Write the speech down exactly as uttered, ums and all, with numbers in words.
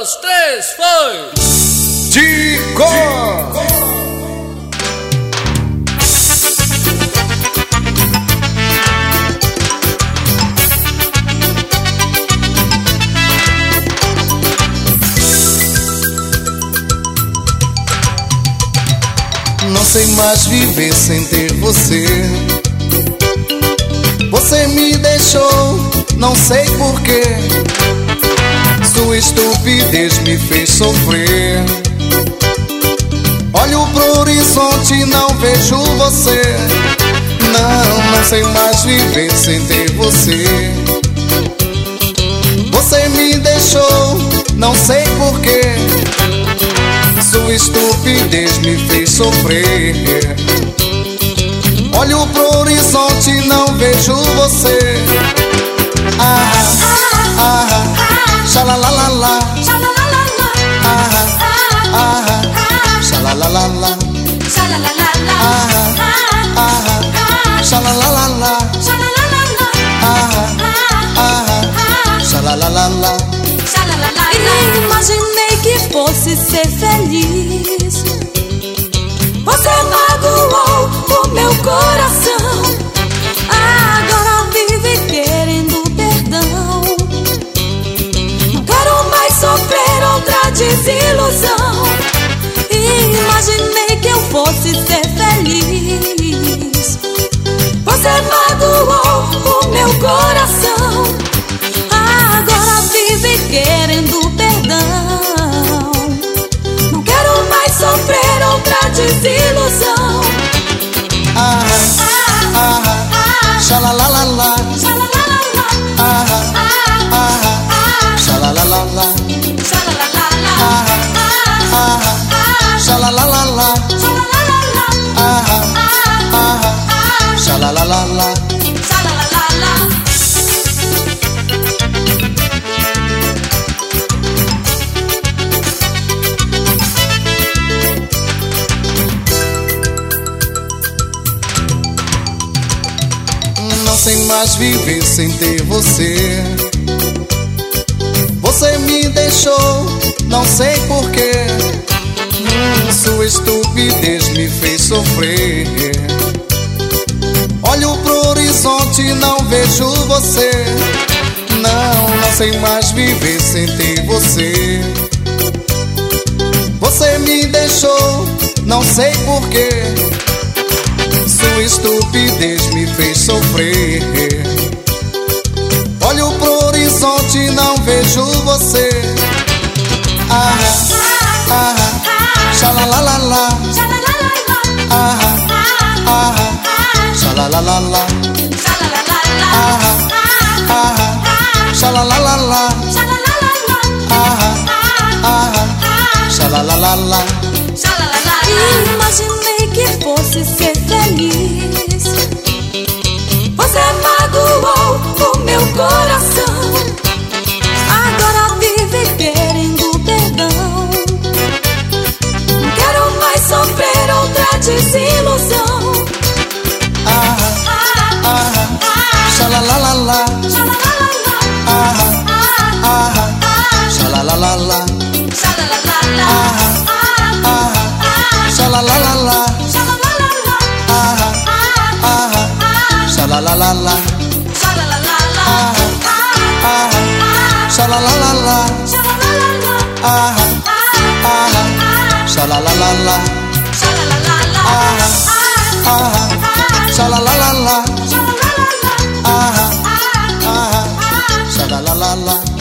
dois, três, foi! Tico! Não sei mais viver sem ter você. Você me deixou, não sei porquê. Sua estupidez me fez sofrer. Olho pro horizonte e não vejo você. Não, não sei mais viver sem ter você. Você me deixou, não sei porquê. Sua estupidez me fez sofrer. Olho pro horizonte e não vejo você. Ah, ah, ah, xalalalala. Ah, ah, xalalalala. Ah, ah, xalalalala. Ah, ah, xalalalala. Imaginei que fosse ser feliz. Você magoou o meu coração. Agora vive querendo perdão. Não quero mais sofrer outra desilusão. Imaginei que eu fosse ser feliz. Você magoou o meu coração. Agora vive querendo perdão. Não quero mais sofrer outra desilusão. Ah, ah, xalalalala. Ah, ah, xalalalala. Ah, ah, xalalalala. Ah, ah, xalalalala. Não sei mais viver sem ter você. Você me deixou, não sei porquê. Hum, sua estupidez me fez sofrer. Olho pro horizonte e não vejo você. Não, não sei mais viver sem ter você. Você me deixou, não sei porquê. Sua estupidez me fez sofrer. Olho pro horizonte e não vejo você. Ah, ah, xalalalala. Ah, ah, xalalalala. Ah, ah, xalalalala. Ah, ah, xalalalala. Imaginei que fosse ser feliz. Você magoou o meu coração. Agora vive querendo perdão. Não quero mais sofrer outra desilusão. Ah, ah, xalalalala. Ah, ah, xalalalala. Ah, ah, xalalalala. Ah, ah, xalalalala. Ah, ah, xalalalala. Ah, ah, xalalalala. Ah, ah, xalalalala. Ah, ah, xalalalala.